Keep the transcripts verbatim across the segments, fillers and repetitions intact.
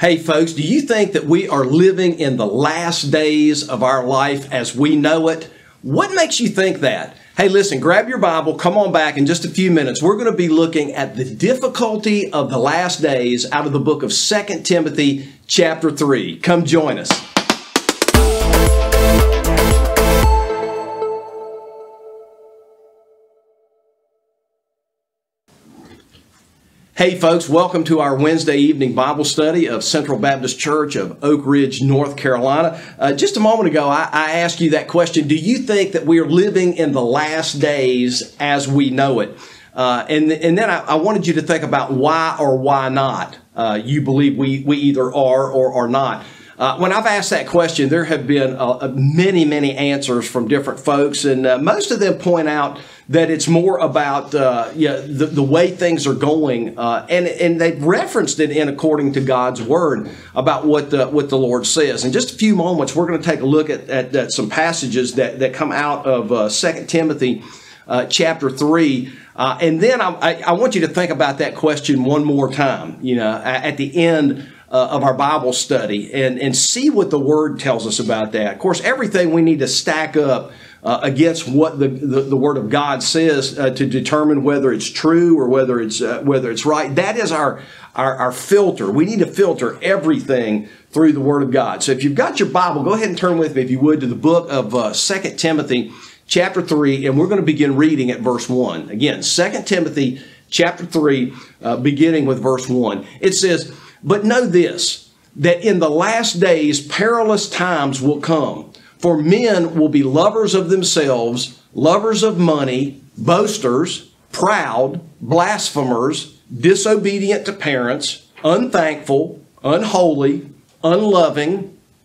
Hey folks, do you think that we are living in the last days of our life as we know it? What makes you think that? Hey, listen, grab your Bible, come on back in just a few minutes. We're going to be looking at the difficulty of the last days out of the book of Second Timothy chapter three. Come join us. Hey folks, welcome to our Wednesday evening Bible study of Central Baptist Church of Oak Ridge, North Carolina. Uh, just a moment ago, I, I asked you that question. Do you think that we are living in the last days as we know it? Uh, and, and then I, I wanted you to think about why or why not uh, you believe we, we either are or are not. Uh, when I've asked that question, there have been uh, many, many answers from different folks, and uh, most of them point out that it's more about uh, yeah, the, the way things are going, uh, and, and they've referenced it in according to God's Word about what the, what the Lord says. In just a few moments, we're going to take a look at, at, at some passages that, that come out of uh, Second Timothy uh, chapter three. Uh, and then I, I, I want you to think about that question one more time, you know, at the end Uh, of our Bible study and, and see what the Word tells us about that. Of course, everything we need to stack up uh, against what the, the, the Word of God says uh, to determine whether it's true or whether it's uh, whether it's right. That is our, our, our filter. We need to filter everything through the Word of God. So if you've got your Bible, go ahead and turn with me, if you would, to the book of uh, Second Timothy chapter three, and we're going to begin reading at verse one. Again, Second Timothy chapter three, uh, beginning with verse one. It says, "But know this, that in the last days perilous times will come, for men will be lovers of themselves, lovers of money, boasters, proud, blasphemers, disobedient to parents, unthankful, unholy, unloving,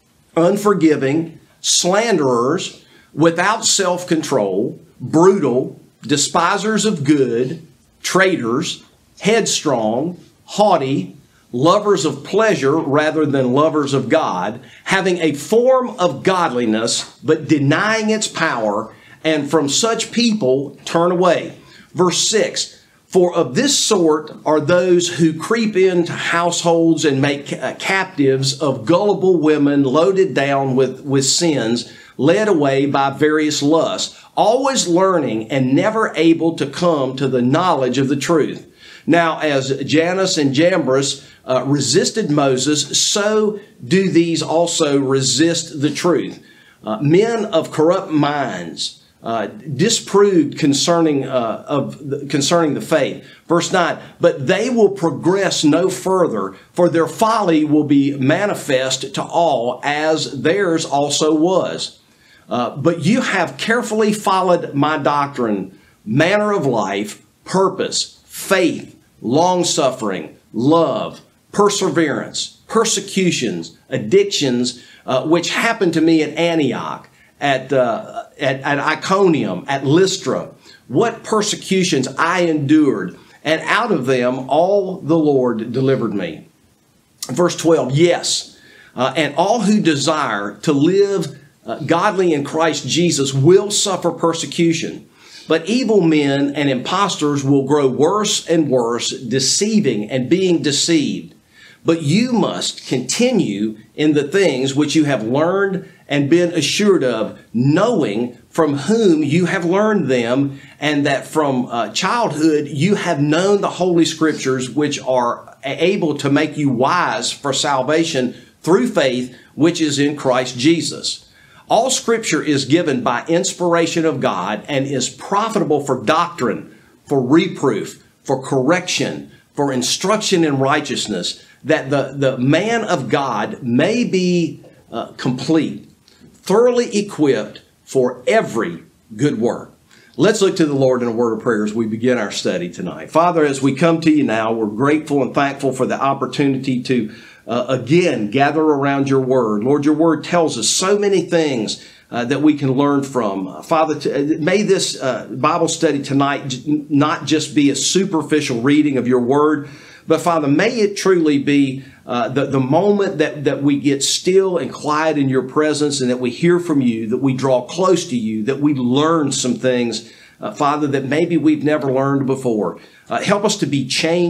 unforgiving, slanderers, without self-control, brutal, despisers of good, traitors, headstrong, haughty, lovers of pleasure rather than lovers of God, having a form of godliness, but denying its power, and from such people turn away." Verse six, "For of this sort are those who creep into households and make captives of gullible women loaded down with, with sins, led away by various lusts, always learning and never able to come to the knowledge of the truth. Now, as Jannes and Jambres uh, resisted Moses, so do these also resist the truth. Uh, men of corrupt minds, uh, disproved concerning uh, of the, concerning the faith." Verse nine, "But they will progress no further, for their folly will be manifest to all, as theirs also was. Uh, but you have carefully followed my doctrine, manner of life, purpose, faith, long-suffering, love, perseverance, persecutions, addictions, uh, which happened to me at Antioch, at, uh, at, at Iconium, at Lystra. What persecutions I endured, and out of them all the Lord delivered me." Verse twelve, "Yes, uh, and all who desire to live uh, godly in Christ Jesus will suffer persecution. But evil men and impostors will grow worse and worse, deceiving and being deceived. But you must continue in the things which you have learned and been assured of, knowing from whom you have learned them, and that from uh, childhood you have known the Holy Scriptures, which are able to make you wise for salvation through faith, which is in Christ Jesus. All Scripture is given by inspiration of God and is profitable for doctrine, for reproof, for correction, for instruction in righteousness, that the, the man of God may be uh, complete, thoroughly equipped for every good work." Let's look to the Lord in a word of prayer as we begin our study tonight. Father, as we come to you now, we're grateful and thankful for the opportunity to Uh, again, gather around your word. Lord, your word tells us so many things uh, that we can learn from. Uh, Father, t- may this uh, Bible study tonight j- not just be a superficial reading of your word, but Father, may it truly be uh, the, the moment that, that we get still and quiet in your presence, and that we hear from you, that we draw close to you, that we learn some things, uh, Father, that maybe we've never learned before. Uh, help us to be changed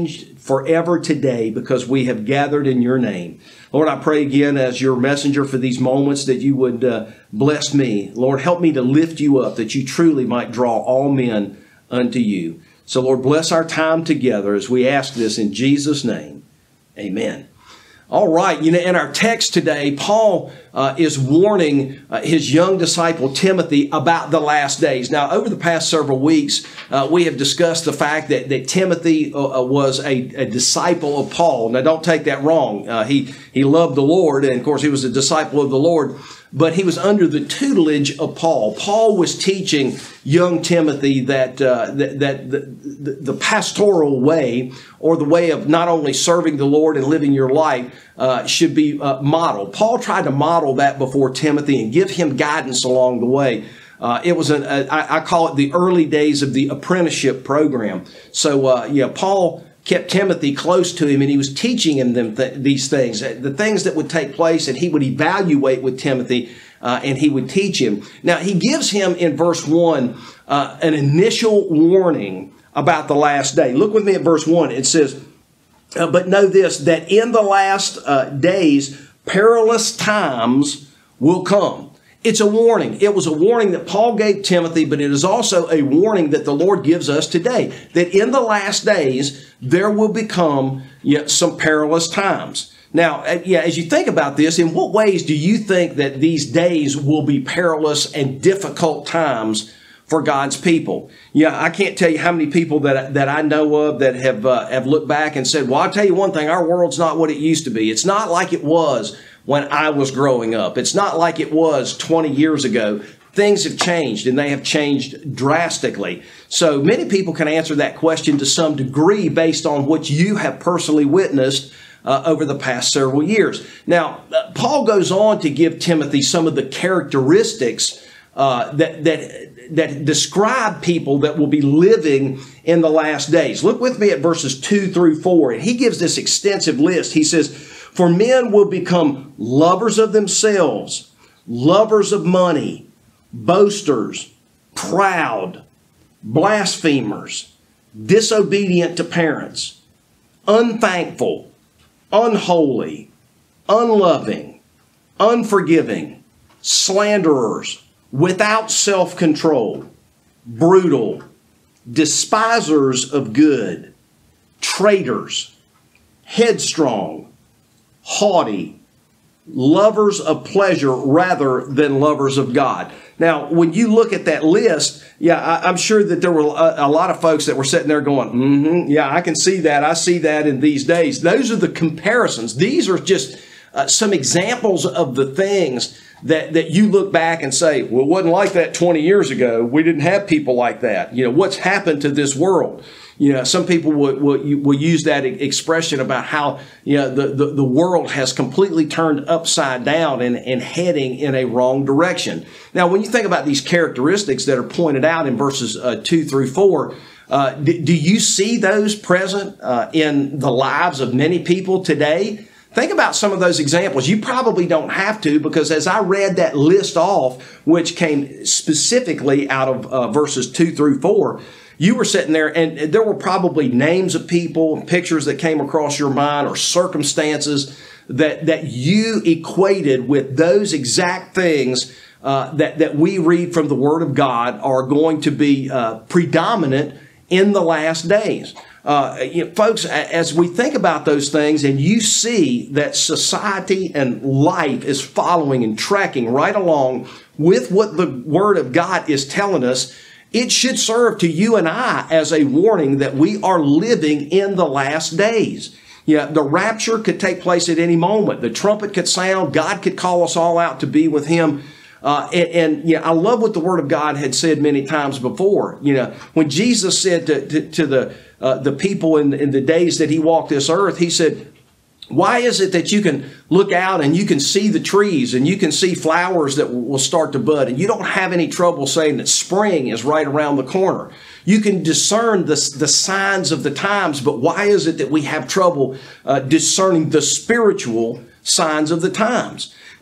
forever today because we have gathered in your name. Lord, I pray again as your messenger for these moments that you would uh, bless me. Lord, help me to lift you up, that you truly might draw all men unto you. So, Lord, bless our time together as we ask this in Jesus' name. Amen. All right, you know, in our text today, Paul uh, is warning uh, his young disciple Timothy about the last days. Now, over the past several weeks, uh, we have discussed the fact that, that Timothy uh, was a, a disciple of Paul. Now, don't take that wrong. Uh, he, he loved the Lord, and of course, he was a disciple of the Lord, but he was under the tutelage of Paul. Paul was teaching young Timothy that, uh, that, that the, the, the pastoral way, or the way of not only serving the Lord and living your life, uh, should be uh, modeled. Paul tried to model that before Timothy and give him guidance along the way. Uh, it was, an, a, I, I call it the early days of the apprenticeship program. So, uh, yeah, Paul kept Timothy close to him, and he was teaching him them th- these things, the things that would take place, and he would evaluate with Timothy, uh, and he would teach him. Now, he gives him in verse one uh, an initial warning about the last day. Look with me at verse one. It says, uh, but know this, that in the last uh, days, perilous times will come. It's a warning. It was a warning that Paul gave Timothy, but it is also a warning that the Lord gives us today, that in the last days, there will become yet some perilous times. Now, yeah, as you think about this, in what ways do you think that these days will be perilous and difficult times for God's people? Yeah, I can't tell you how many people that, that I know of that have, uh, have looked back and said, well, I'll tell you one thing, our world's not what it used to be. It's not like it was when I was growing up. It's not like it was twenty years ago. Things have changed, and they have changed drastically. So many people can answer that question to some degree based on what you have personally witnessed uh, over the past several years. Now, uh, Paul goes on to give Timothy some of the characteristics uh, that, that, that describe people that will be living in the last days. Look with me at verses two through four, and he gives this extensive list. He says, for men will become lovers of themselves, lovers of money, boasters, proud, blasphemers, disobedient to parents, unthankful, unholy, unloving, unforgiving, slanderers, without self-control, brutal, despisers of good, traitors, headstrong, haughty, lovers of pleasure rather than lovers of God. Now, when you look at that list, yeah, I, I'm sure that there were a, a lot of folks that were sitting there going, mm-hmm, yeah, I can see that. I see that in these days. Those are the comparisons. These are just uh, some examples of the things that, that you look back and say, well, it wasn't like that twenty years ago. We didn't have people like that. You know, what's happened to this world? You know, some people will, will, will use that expression about how, you know, the, the, the world has completely turned upside down and, and heading in a wrong direction. Now, when you think about these characteristics that are pointed out in verses uh, two through four, uh, do, do you see those present uh, in the lives of many people today? Think about some of those examples. You probably don't have to, because as I read that list off, which came specifically out of uh, verses two through four, you were sitting there and there were probably names of people, pictures that came across your mind, or circumstances that, that you equated with those exact things uh, that, that we read from the Word of God are going to be uh, predominant in the last days. Uh, you know, folks, as we think about those things and you see that society and life is following and tracking right along with what the Word of God is telling us, it should serve to you and I as a warning that we are living in the last days. Yeah, the rapture could take place at any moment. The trumpet could sound. God could call us all out to be with Him. Uh, and, and yeah, I love what the Word of God had said many times before. You know, when Jesus said to, to, to the uh, the people in, in the days that He walked this earth, He said, why is it that you can look out and you can see the trees and you can see flowers that will start to bud, and you don't have any trouble saying that spring is right around the corner? You can discern the, the signs of the times, but why is it that we have trouble uh, discerning the spiritual signs of the times?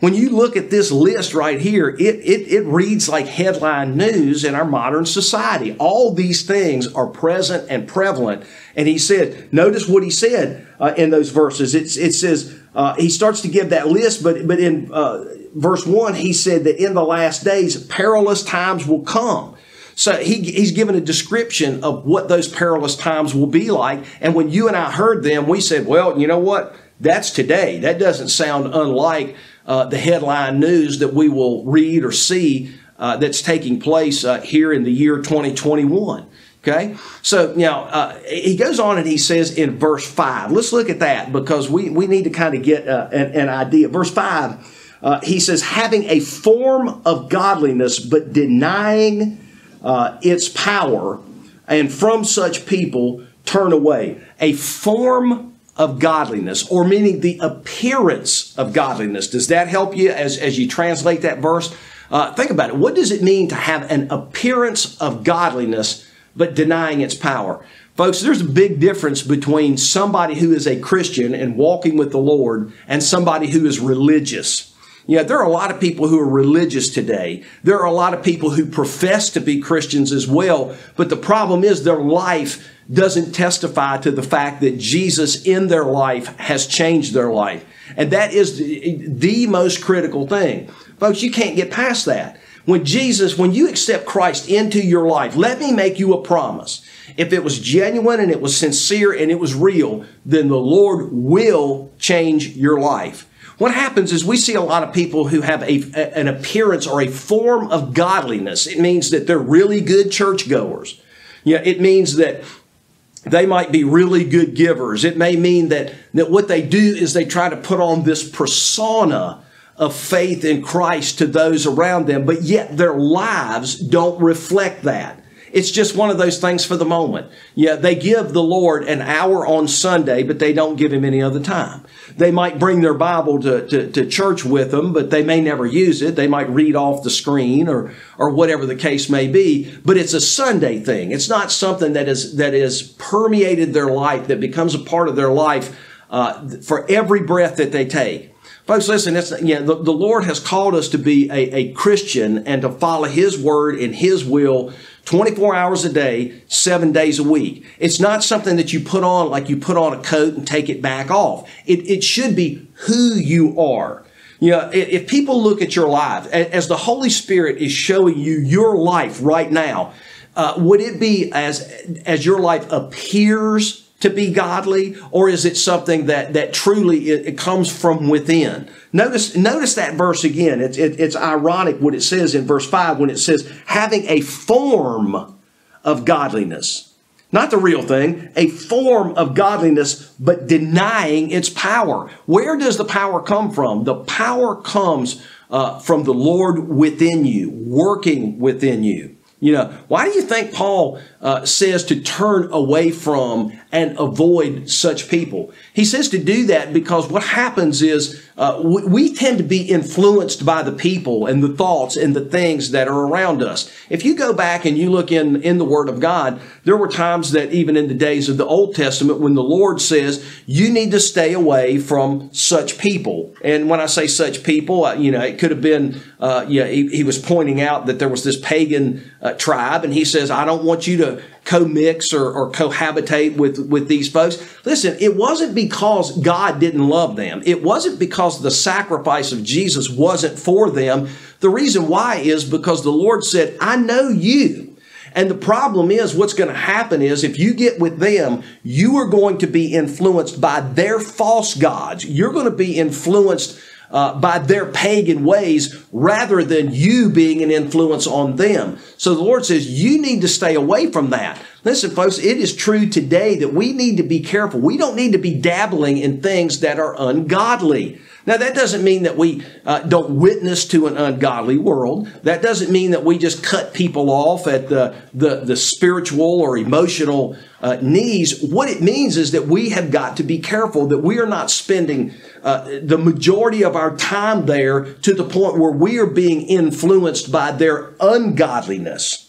when you look at this list right here, it, it, it reads like headline news in our modern society. All these things are present and prevalent. And he said, notice what he said uh, in those verses. It, it says, uh, he starts to give that list, but, but in uh, verse one, he said that in the last days, perilous times will come. So he, he's given a description of what those perilous times will be like. And when you and I heard them, we said, well, you know what? That's today. That doesn't sound unlike uh, the headline news that we will read or see uh, that's taking place uh, here in the year twenty twenty-one. Okay, so now uh, he goes on and he says in verse five, let's look at that because we, we need to kind of get uh, an, an idea. Verse five, uh, he says, having a form of godliness but denying uh, its power, and from such people turn away. A form of godliness, or meaning the appearance of godliness. Does that help you as, as you translate that verse? Uh, think about it. What does it mean to have an appearance of godliness but denying its power? Folks, there's a big difference between somebody who is a Christian and walking with the Lord and somebody who is religious. Yeah, there are a lot of people who are religious today. There are a lot of people who profess to be Christians as well, but the problem is their life doesn't testify to the fact that Jesus in their life has changed their life. And that is the, the most critical thing. Folks, you can't get past that. When Jesus, when you accept Christ into your life, let me make you a promise. If it was genuine and it was sincere and it was real, then the Lord will change your life. What happens is we see a lot of people who have a, an appearance or a form of godliness. It means that they're really good churchgoers. Yeah, it means that they might be really good givers. It may mean that, that what they do is they try to put on this persona of faith in Christ to those around them, but yet their lives don't reflect that. It's just one of those things for the moment. Yeah, they give the Lord an hour on Sunday, but they don't give Him any other time. They might bring their Bible to, to, to church with them, but they may never use it. They might read off the screen or, or whatever the case may be, but it's a Sunday thing. It's not something that is, that is permeated their life, that becomes a part of their life uh, for every breath that they take. Folks, listen, it's, you know, the, the Lord has called us to be a, a Christian and to follow His word and His will twenty-four hours a day, seven days a week. It's not something that you put on like you put on a coat and take it back off. It, it should be who you are. You know, if people look at your life, as the Holy Spirit is showing you your life right now, uh, would it be as, as your life appears to be godly, or is it something that, that truly it, it comes from within? Notice, notice that verse again. It's, it, it's ironic what it says in verse five when it says, having a form of godliness. Not the real thing, a form of godliness, but denying its power. Where does the power come from? The power comes uh, from the Lord within you, working within you. You know, why do you think Paul uh, says to turn away from and avoid such people? He says to do that because what happens is uh, we, we tend to be influenced by the people and the thoughts and the things that are around us. If you go back and you look in, in the Word of God, there were times that even in the days of the Old Testament when the Lord says, you need to stay away from such people. And when I say such people, uh, you know, it could have been, uh, yeah, he, he was pointing out that there was this pagan uh, tribe, and he says, I don't want you to co-mix or, or cohabitate with, with these folks. Listen, it wasn't because God didn't love them. It wasn't because the sacrifice of Jesus wasn't for them. The reason why is because the Lord said, I know you. And the problem is what's going to happen is if you get with them, you are going to be influenced by their false gods. You're going to be influenced Uh, by their pagan ways rather than you being an influence on them. So the Lord says you need to stay away from that. Listen, folks, it is true today that we need to be careful. We don't need to be dabbling in things that are ungodly. Now, that doesn't mean that we uh, don't witness to an ungodly world. That doesn't mean that we just cut people off at the, the, the spiritual or emotional uh, needs. What it means is that we have got to be careful that we are not spending uh, the majority of our time there to the point where we are being influenced by their ungodliness.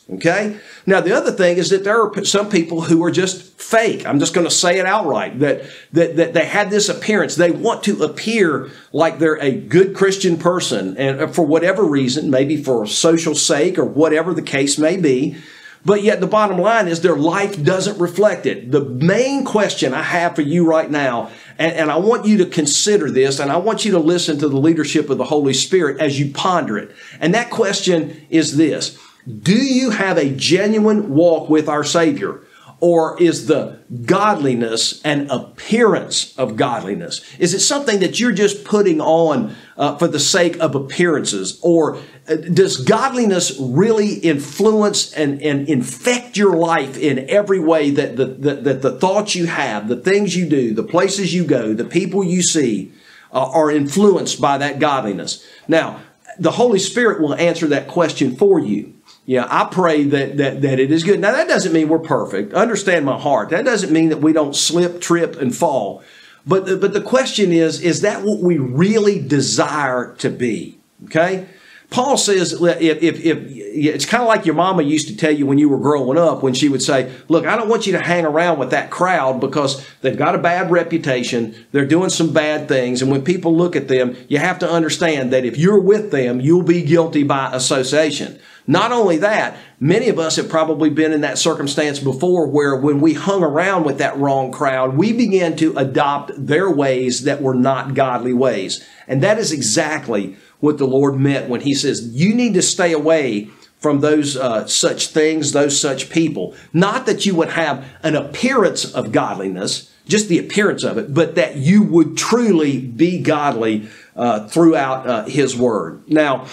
Okay? Now, the other thing is that there are some people who are just fake. I'm just going to say it outright, that, that, that they had this appearance. They want to appear like they're a good Christian person, and for whatever reason, maybe for social sake or whatever the case may be. But yet the bottom line is their life doesn't reflect it. The main question I have for you right now, and, and I want you to consider this, and I want you to listen to the leadership of the Holy Spirit as you ponder it. And that question is this: do you have a genuine walk with our Savior? Or is the godliness an appearance of godliness? Is it something that you're just putting on uh, for the sake of appearances? Or uh, does godliness really influence and, and infect your life in every way that the, the, that the thoughts you have, the things you do, the places you go, the people you see uh, are influenced by that godliness? Now, the Holy Spirit will answer that question for you. Yeah, I pray that, that that it is good. Now, that doesn't mean we're perfect. Understand my heart. That doesn't mean that we don't slip, trip, and fall. But the, but the question is, is that what we really desire to be? Okay? Paul says, if, if, if it's kind of like your mama used to tell you when you were growing up, when she would say, look, I don't want you to hang around with that crowd because they've got a bad reputation. They're doing some bad things. And when people look at them, you have to understand that if you're with them, you'll be guilty by association. Not only that, many of us have probably been in that circumstance before where when we hung around with that wrong crowd, we began to adopt their ways that were not godly ways. And that is exactly what the Lord meant when he says, you need to stay away from those uh, such things, those such people. Not that you would have an appearance of godliness, just the appearance of it, but that you would truly be godly uh, throughout uh, his word. Now,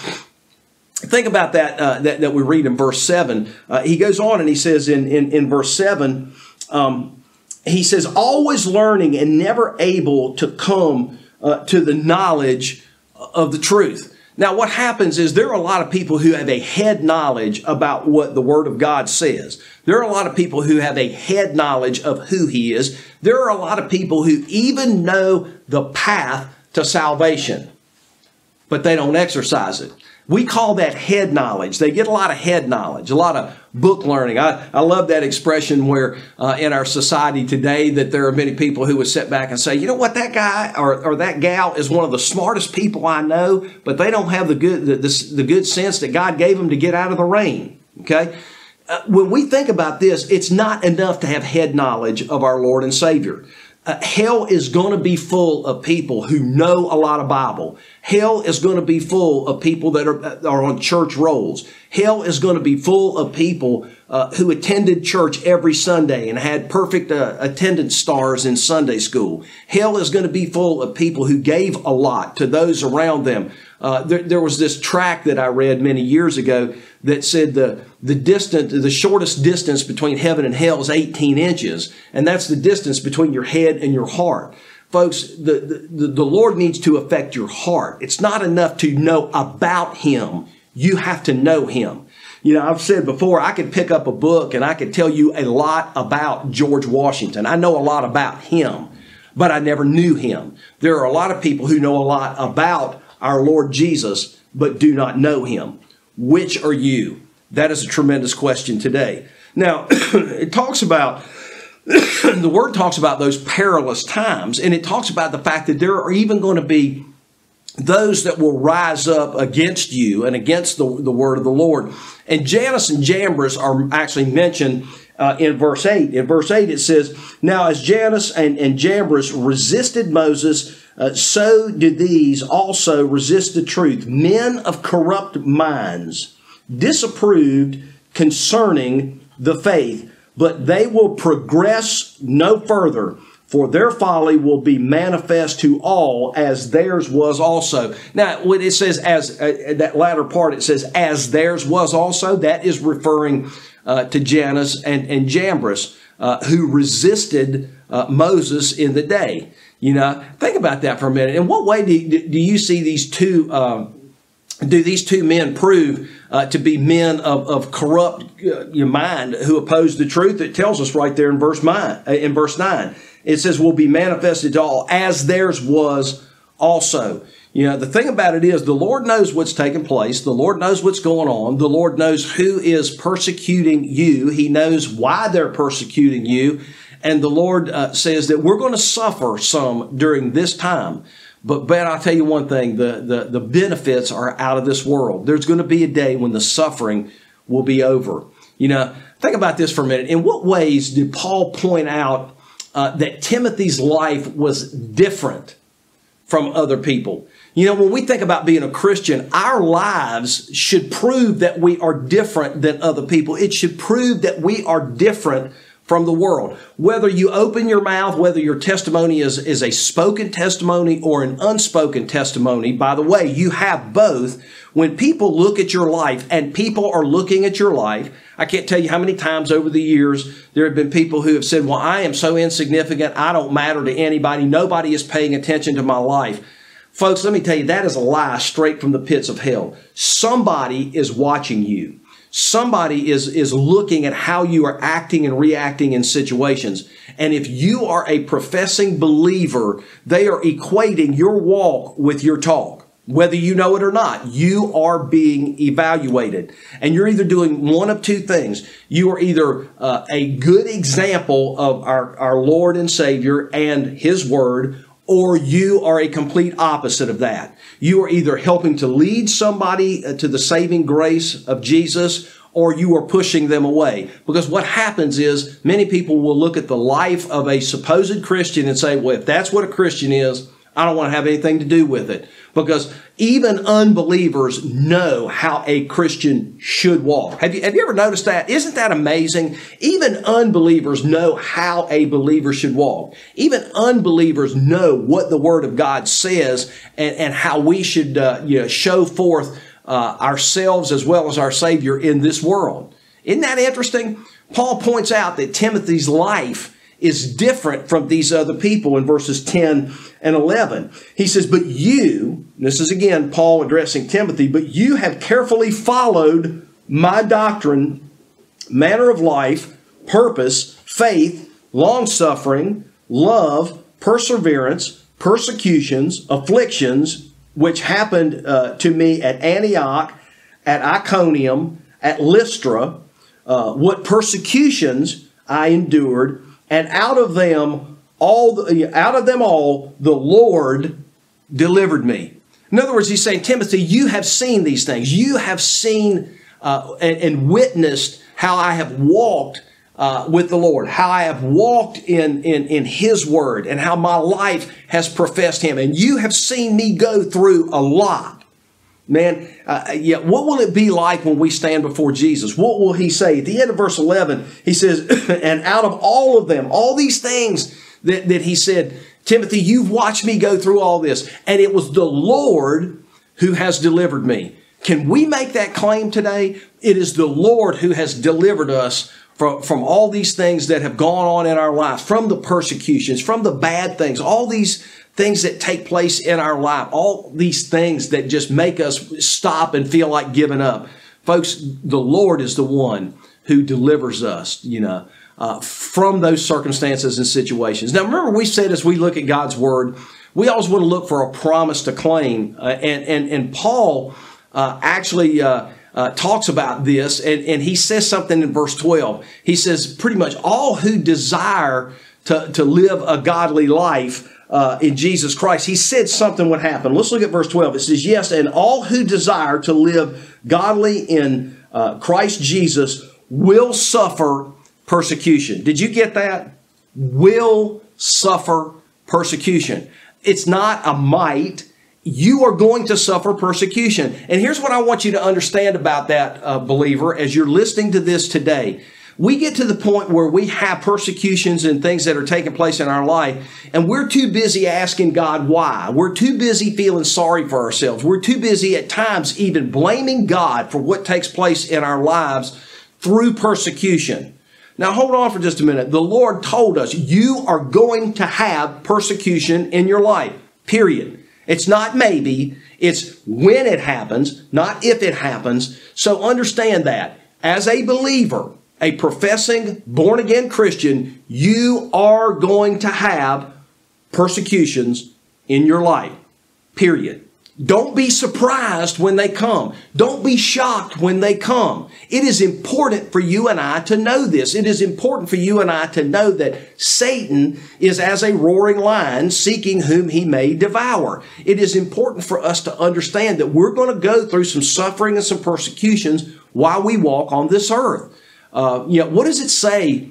think about that, uh, that, that we read in verse seven. Uh, he goes on and he says in, in, in verse seven, um, he says, always learning and never able to come uh, to the knowledge of the truth. Now, what happens is there are a lot of people who have a head knowledge about what the Word of God says. There are a lot of people who have a head knowledge of who He is. There are a lot of people who even know the path to salvation, but they don't exercise it. We call that head knowledge. They get a lot of head knowledge, a lot of book learning. I, I love that expression where uh, in our society today that there are many people who would sit back and say, you know what, that guy or, or that gal is one of the smartest people I know, but they don't have the good, the, the, the good sense that God gave them to get out of the rain. Okay? Uh, when we think about this, it's not enough to have head knowledge of our Lord and Savior. Uh, hell is going to be full of people who know a lot of Bible. Hell is going to be full of people that are, are on church rolls. Hell is going to be full of people uh, who attended church every Sunday and had perfect uh, attendance stars in Sunday school. Hell is going to be full of people who gave a lot to those around them. Uh, there, there was this tract that I read many years ago that said the the distance, the shortest distance between heaven and hell is eighteen inches, and that's the distance between your head and your heart. Folks, the, the, the Lord needs to affect your heart. It's not enough to know about Him. You have to know Him. You know, I've said before, I could pick up a book and I could tell you a lot about George Washington. I know a lot about him, but I never knew him. There are a lot of people who know a lot about our Lord Jesus, but do not know Him. Which are you? That is a tremendous question today. Now, it talks about, the Word talks about those perilous times, and it talks about the fact that there are even going to be those that will rise up against you and against the, the Word of the Lord. And Jannes and Jambres are actually mentioned uh, in verse eight. In verse eight it says, now as Jannes and, and Jambres resisted Moses, Uh, so did these also resist the truth. Men of corrupt minds, disapproved concerning the faith, but they will progress no further, for their folly will be manifest to all, as theirs was also. Now, when it says as, uh, that latter part, it says as theirs was also, that is referring uh, to Jannes and, and Jambres, uh, who resisted uh, Moses in the day. You know, think about that for a minute. In what way do you, do you see these two, um, do these two men prove uh, to be men of, of corrupt uh, your mind who oppose the truth? It tells us right there in verse nine. Uh, in verse nine, it says, "Will be manifested to all, as theirs was also." You know, the thing about it is the Lord knows what's taking place. The Lord knows what's going on. The Lord knows who is persecuting you. He knows why they're persecuting you. And the Lord uh, says that we're going to suffer some during this time. But, but I'll tell you one thing, the, the, the benefits are out of this world. There's going to be a day when the suffering will be over. You know, think about this for a minute. In what ways did Paul point out uh, that Timothy's life was different from other people? You know, when we think about being a Christian, our lives should prove that we are different than other people. It should prove that we are different from the world. Whether you open your mouth, whether your testimony is, is a spoken testimony or an unspoken testimony, by the way, you have both. When people look at your life, and people are looking at your life, I can't tell you how many times over the years there have been people who have said, well, I am so insignificant, I don't matter to anybody, nobody is paying attention to my life. Folks, let me tell you, that is a lie straight from the pits of hell. Somebody is watching you. Somebody is, is looking at how you are acting and reacting in situations. And if you are a professing believer, they are equating your walk with your talk. Whether you know it or not, you are being evaluated. And you're either doing one of two things. You are either uh, a good example of our, our Lord and Savior and His Word, or you are a complete opposite of that. You are either helping to lead somebody to the saving grace of Jesus, or you are pushing them away. Because what happens is many people will look at the life of a supposed Christian and say, well, if that's what a Christian is, I don't want to have anything to do with it. Because even unbelievers know how a Christian should walk. Have you, have you ever noticed that? Isn't that amazing? Even unbelievers know how a believer should walk. Even unbelievers know what the Word of God says and, and how we should uh, you know, show forth uh, ourselves as well as our Savior in this world. Isn't that interesting? Paul points out that Timothy's life is different from these other people in verses ten and eleven. He says, but you, this is again Paul addressing Timothy, but you have carefully followed my doctrine, manner of life, purpose, faith, long-suffering, love, perseverance, persecutions, afflictions, which happened uh, to me at Antioch, at Iconium, at Lystra, uh, what persecutions I endured, and out of them all, the, out of them all, the Lord delivered me. In other words, he's saying, Timothy, you have seen these things. You have seen uh, and, and witnessed how I have walked uh, with the Lord, how I have walked in, in, in His Word, and how my life has professed Him. And you have seen me go through a lot. Man, uh, yeah, what will it be like when we stand before Jesus? What will He say? At the end of verse eleven, He says, and out of all of them, all these things that, that He said, Timothy, you've watched me go through all this, and it was the Lord who has delivered me. Can we make that claim today? It is the Lord who has delivered us from, from all these things that have gone on in our lives, from the persecutions, from the bad things, all these things that take place in our life, all these things that just make us stop and feel like giving up. Folks, the Lord is the one who delivers us, you know, uh, from those circumstances and situations. Now, remember we said as we look at God's Word, we always want to look for a promise to claim. Uh, and, and, and Paul uh, actually uh, uh, talks about this, and, and he says something in verse twelve. He says pretty much all who desire to, to live a godly life Uh, in Jesus Christ, he said something would happen. Let's look at verse twelve. It says, yes, and all who desire to live godly in uh, Christ Jesus will suffer persecution. Did you get that? Will suffer persecution. It's not a might. You are going to suffer persecution. And here's what I want you to understand about that, uh, believer, as you're listening to this today. We get to the point where we have persecutions and things that are taking place in our life, and we're too busy asking God why. We're too busy feeling sorry for ourselves. We're too busy at times even blaming God for what takes place in our lives through persecution. Now, hold on for just a minute. The Lord told us you are going to have persecution in your life, period. It's not maybe, it's when it happens, not if it happens. So understand that as a believer, a professing, born-again Christian, you are going to have persecutions in your life, period. Don't be surprised when they come. Don't be shocked when they come. It is important for you and I to know this. It is important for you and I to know that Satan is as a roaring lion seeking whom he may devour. It is important for us to understand that we're going to go through some suffering and some persecutions while we walk on this earth. Uh, you know, what does it say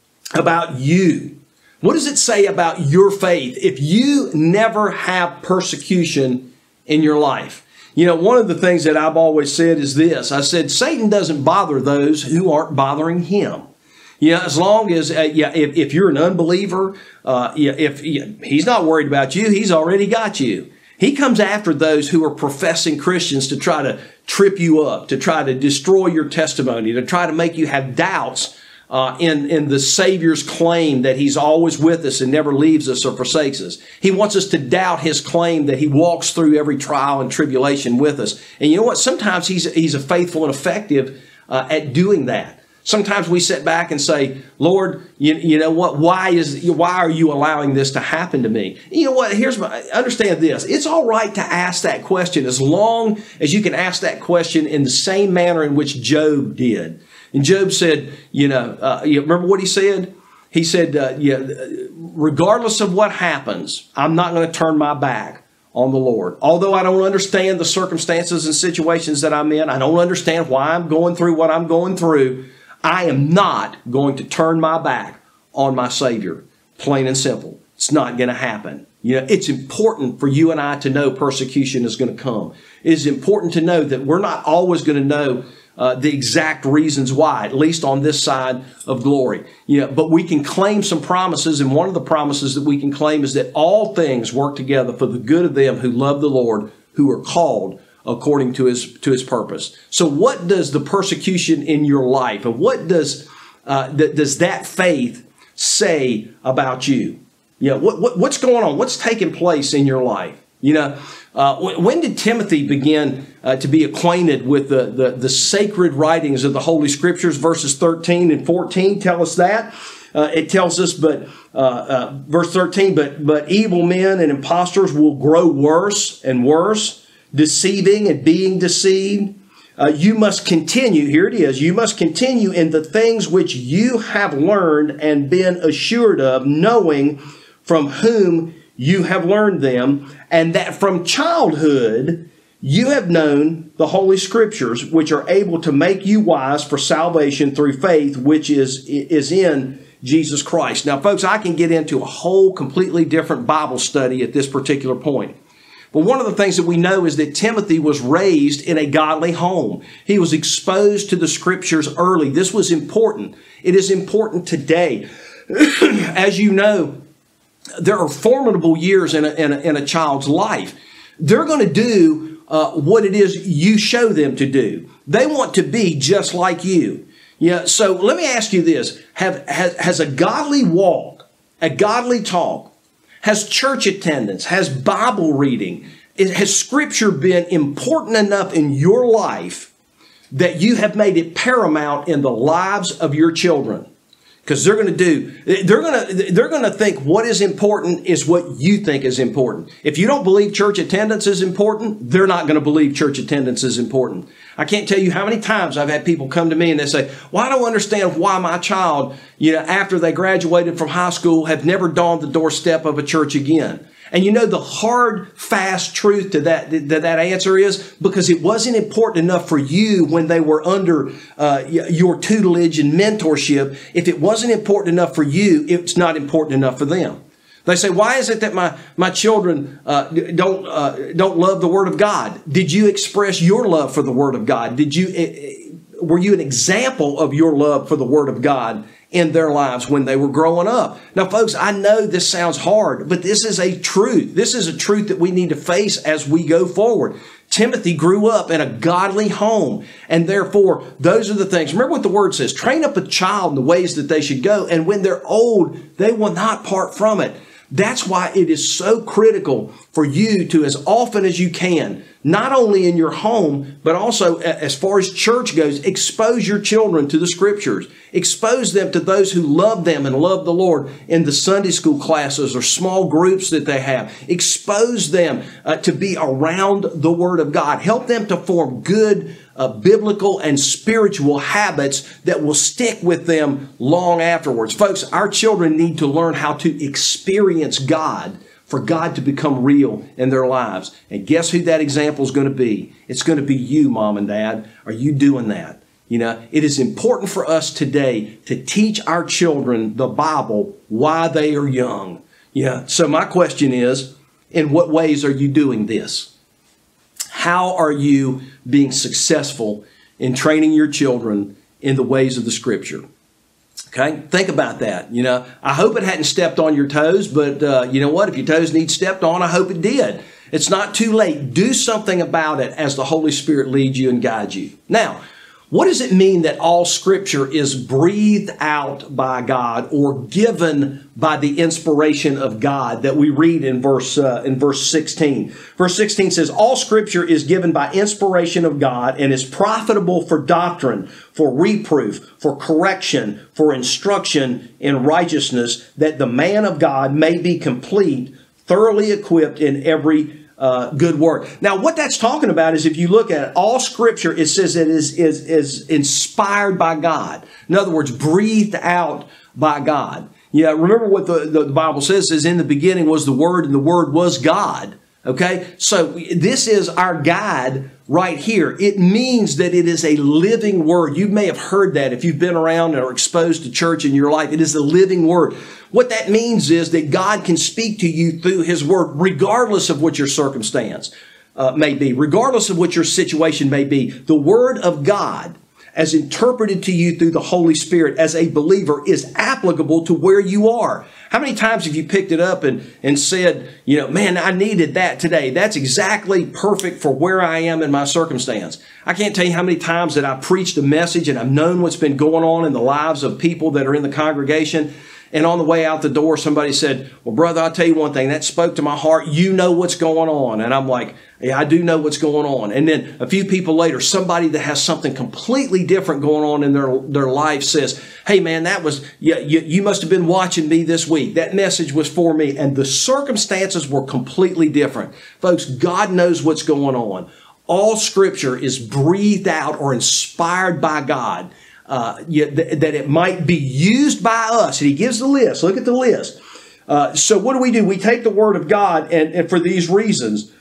about you? What does it say about your faith if you never have persecution in your life? You know, one of the things that I've always said is this. I said, Satan doesn't bother those who aren't bothering him. You know, as long as, uh, yeah, if, if you're an unbeliever, uh, yeah, if yeah, he's not worried about you, he's already got you. He comes after those who are professing Christians to try to trip you up, to try to destroy your testimony, to try to make you have doubts Uh, in, in the Savior's claim that he's always with us and never leaves us or forsakes us. He wants us to doubt his claim that he walks through every trial and tribulation with us. And you know what? Sometimes he's, he's a faithful and effective uh, at doing that. Sometimes we sit back and say, Lord, you, you know what? Why is why are you allowing this to happen to me? You know what? Here's my, understand this. It's all right to ask that question as long as you can ask that question in the same manner in which Job did. And Job said, you know, uh, you remember what he said? He said, uh, yeah, regardless of what happens, I'm not going to turn my back on the Lord. Although I don't understand the circumstances and situations that I'm in, I don't understand why I'm going through what I'm going through, I am not going to turn my back on my Savior. Plain and simple. It's not going to happen. You know, it's important for you and I to know persecution is going to come. It is important to know that we're not always going to know Uh, the exact reasons why, at least on this side of glory. You know, but we can claim some promises, and one of the promises that we can claim is that all things work together for the good of them who love the Lord, who are called according to his to his purpose. So what does the persecution in your life, and what does uh, th- does that faith say about you? You know, what, what what's going on? What's taking place in your life? You know, uh, when did Timothy begin uh, to be acquainted with the, the, the sacred writings of the Holy Scriptures? Verses thirteen and fourteen tell us that. Uh, it tells us, but uh, uh, verse thirteen, but, but evil men and impostors will grow worse and worse, deceiving and being deceived. Uh, you must continue, here it is, you must continue in the things which you have learned and been assured of, knowing from whom you have learned them, and that from childhood you have known the Holy Scriptures, which are able to make you wise for salvation through faith, which is, is in Jesus Christ. Now, folks, I can get into a whole completely different Bible study at this particular point. But one of the things that we know is that Timothy was raised in a godly home. He was exposed to the Scriptures early. This was important. It is important today. As you know, there are formidable years in a, in a, in a child's life. They're going to do uh, what it is you show them to do. They want to be just like you. Yeah. So let me ask you this. Have, has, has a godly walk, a godly talk, has church attendance, has Bible reading, has Scripture been important enough in your life that you have made it paramount in the lives of your children? Because they're going to do, they're going to, they're going to think what is important is what you think is important. If you don't believe church attendance is important, they're not going to believe church attendance is important. I can't tell you how many times I've had people come to me and they say, well, I don't understand why my child, you know, after they graduated from high school, have never dawned the doorstep of a church again. And you know, the hard, fast truth to that, that, that answer is because it wasn't important enough for you when they were under uh, your tutelage and mentorship. If it wasn't important enough for you, it's not important enough for them. They say, why is it that my, my children uh, don't, uh, don't love the Word of God? Did you express your love for the Word of God? Did you, uh, were you an example of your love for the Word of God in their lives when they were growing up? Now, folks, I know this sounds hard, but this is a truth. This is a truth that we need to face as we go forward. Timothy grew up in a godly home, and therefore, those are the things. Remember what the Word says, train up a child in the ways that they should go, and when they're old, they will not part from it. That's why it is so critical for you to, as often as you can, not only in your home, but also as far as church goes, expose your children to the Scriptures. Expose them to those who love them and love the Lord in the Sunday school classes or small groups that they have. Expose them uh, to be around the Word of God. Help them to form good uh, biblical and spiritual habits that will stick with them long afterwards. Folks, our children need to learn how to experience God, for God to become real in their lives. And guess who that example is going to be? It's going to be you, Mom and Dad. Are you doing that? You know, it is important for us today to teach our children the Bible while they are young. Yeah. So my question is, in what ways are you doing this? How are you being successful in training your children in the ways of the Scripture? Okay, think about that. You know, I hope it hadn't stepped on your toes, but uh, you know what? If your toes need stepped on, I hope it did. It's not too late. Do something about it as the Holy Spirit leads you and guides you. Now, what does it mean that all Scripture is breathed out by God or given by the inspiration of God that we read in verse uh, in verse sixteen? Verse sixteen says, all Scripture is given by inspiration of God and is profitable for doctrine, for reproof, for correction, for instruction in righteousness, that the man of God may be complete, thoroughly equipped in every Uh, good work. Now, what that's talking about is if you look at it, all Scripture, it says it is, is, is inspired by God. In other words, breathed out by God. Yeah, remember what the, the Bible says, says in the beginning was the Word and the Word was God. Okay, so this is our guide right here. It means that it is a living Word. You may have heard that if you've been around or exposed to church in your life. It is a living Word. What that means is that God can speak to you through His Word, regardless of what your circumstance uh, may be, regardless of what your situation may be. The Word of God, as interpreted to you through the Holy Spirit as a believer, is applicable to where you are. How many times have you picked it up and, and said, you know, man, I needed that today. That's exactly perfect for where I am in my circumstance. I can't tell you how many times that I preached a message and I've known what's been going on in the lives of people that are in the congregation. And on the way out the door, somebody said, well, brother, I'll tell you one thing. That spoke to my heart. You know what's going on. And I'm like, yeah, I do know what's going on. And then a few people later, somebody that has something completely different going on in their, their life says, hey, man, that was, you, you, you must have been watching me this week. That message was for me. And the circumstances were completely different. Folks, God knows what's going on. All Scripture is breathed out or inspired by God. Uh, that it might be used by us. And He gives the list. Look at the list. Uh, so what do we do? We take the Word of God, and, and for these reasons,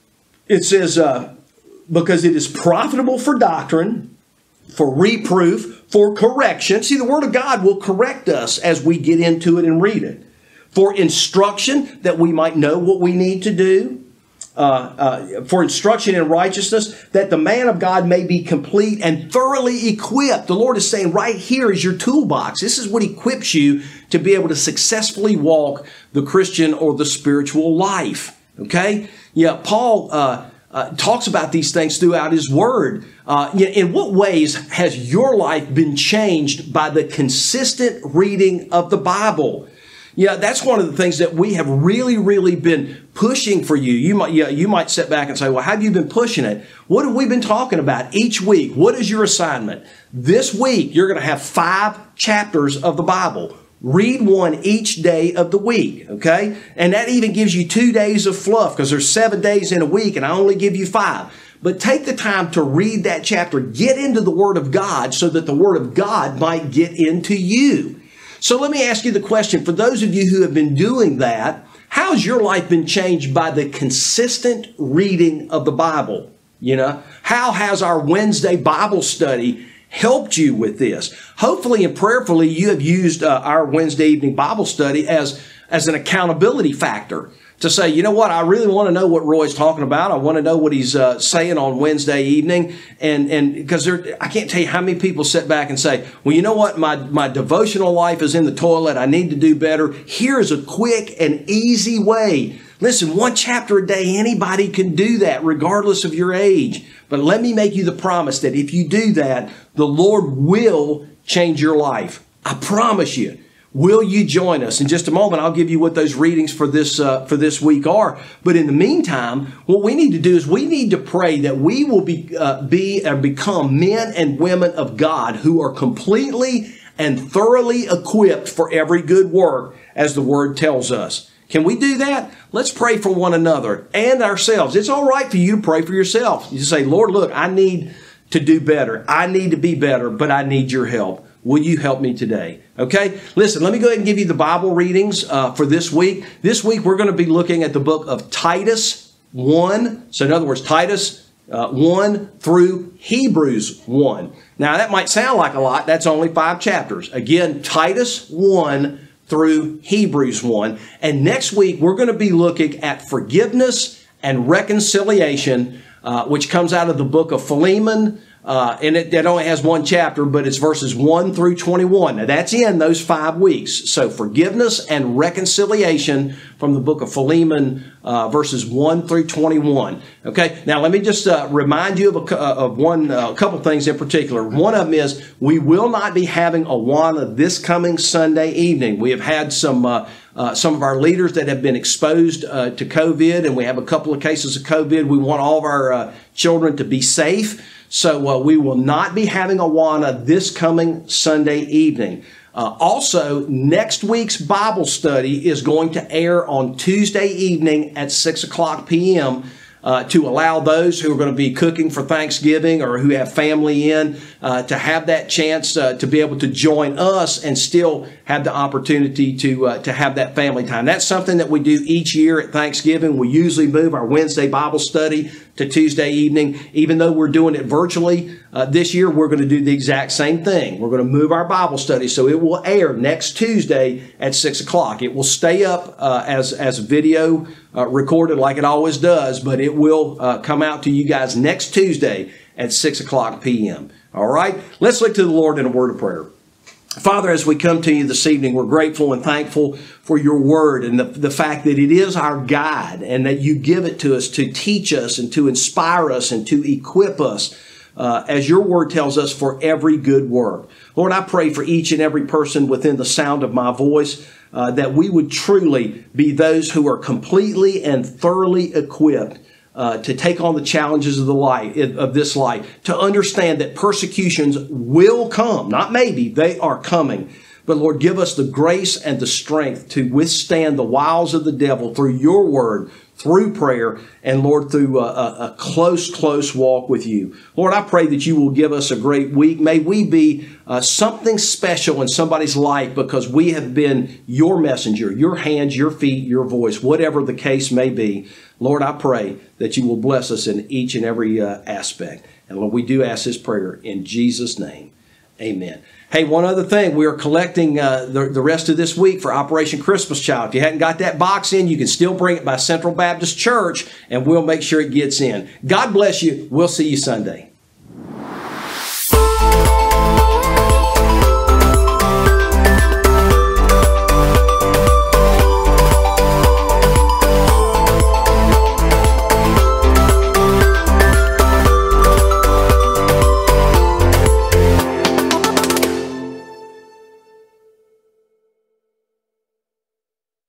it says, uh, because it is profitable for doctrine, for reproof, for correction. See, the Word of God will correct us as we get into it and read it. For instruction, that we might know what we need to do. Uh, uh, for instruction in righteousness, that the man of God may be complete and thoroughly equipped. The Lord is saying right here is your toolbox. This is what equips you to be able to successfully walk the Christian or the spiritual life. Okay? Yeah, Paul uh, uh, talks about these things throughout his Word. Uh, in what ways has your life been changed by the consistent reading of the Bible? Yeah, that's one of the things that we have really, really been pushing for you. You might, yeah, you might sit back and say, well, how have you been pushing it? What have we been talking about each week? What is your assignment? This week, you're going to have five chapters of the Bible. Read one each day of the week, okay? And that even gives you two days of fluff because there's seven days in a week and I only give you five. But take the time to read that chapter. Get into the Word of God so that the Word of God might get into you. So let me ask you the question, for those of you who have been doing that, how's your life been changed by the consistent reading of the Bible? You know, how has our Wednesday Bible study helped you with this? Hopefully and prayerfully, you have used uh, our Wednesday evening Bible study as, as an accountability factor. To say, you know what, I really want to know what Roy's talking about. I want to know what he's uh, saying on Wednesday evening. And and because there, I can't tell you how many people sit back and say, well, you know what, my, my devotional life is in the toilet. I need to do better. Here's a quick and easy way. Listen, one chapter a day, anybody can do that regardless of your age. But let me make you the promise that if you do that, the Lord will change your life. I promise you. Will you join us? In just a moment, I'll give you what those readings for this uh, for this week are. But in the meantime, what we need to do is we need to pray that we will be uh, be and become men and women of God who are completely and thoroughly equipped for every good work, as the Word tells us. Can we do that? Let's pray for one another and ourselves. It's all right for you to pray for yourself. You say, Lord, look, I need to do better. I need to be better, but I need your help. Will you help me today? Okay? Listen, let me go ahead and give you the Bible readings uh, for this week. This week, we're going to be looking at the book of Titus one. So in other words, Titus uh, one through Hebrews one. Now, that might sound like a lot. That's only five chapters. Again, Titus one through Hebrews one. And next week, we're going to be looking at forgiveness and reconciliation, uh, which comes out of the book of Philemon. Uh, and it, it only has one chapter, but it's verses one through twenty-one. Now, that's in those five weeks. So, forgiveness and reconciliation from the book of Philemon, uh, verses one through twenty-one. Okay, now let me just uh, remind you of a, of one uh, couple things in particular. One of them is we will not be having Awana this coming Sunday evening. We have had some uh, uh, some of our leaders that have been exposed uh, to COVID, and we have a couple of cases of COVID. We want all of our uh, children to be safe. So uh, we will not be having Awana this coming Sunday evening. Uh, also, next week's Bible study is going to air on Tuesday evening at six o'clock p m Uh, to allow those who are going to be cooking for Thanksgiving or who have family in uh, to have that chance uh, to be able to join us and still have the opportunity to uh, to have that family time. That's something that we do each year at Thanksgiving. We usually move our Wednesday Bible study to Tuesday evening. Even though we're doing it virtually uh, this year, we're going to do the exact same thing. We're going to move our Bible study, so it will air next Tuesday at six o'clock. It will stay up uh, as, as video uh, recorded like it always does, but it will uh, come out to you guys next Tuesday at six o'clock p m All right? Let's look to the Lord in a word of prayer. Father, as we come to you this evening, we're grateful and thankful for your word and the, the fact that it is our guide and that you give it to us to teach us and to inspire us and to equip us, uh, as your word tells us, for every good work. Lord, I pray for each and every person within the sound of my voice, uh, that we would truly be those who are completely and thoroughly equipped Uh, to take on the challenges of the life, of this life, to understand that persecutions will come. Not maybe, they are coming. But Lord, give us the grace and the strength to withstand the wiles of the devil through your word, through prayer, and Lord, through a, a, a close, close walk with you. Lord, I pray that you will give us a great week. May we be uh, something special in somebody's life because we have been your messenger, your hands, your feet, your voice, whatever the case may be. Lord, I pray that you will bless us in each and every uh, aspect. And Lord, we do ask this prayer in Jesus' name. Amen. Hey, one other thing. We are collecting uh, the, the rest of this week for Operation Christmas Child. If you hadn't got that box in, you can still bring it by Central Baptist Church, and we'll make sure it gets in. God bless you. We'll see you Sunday.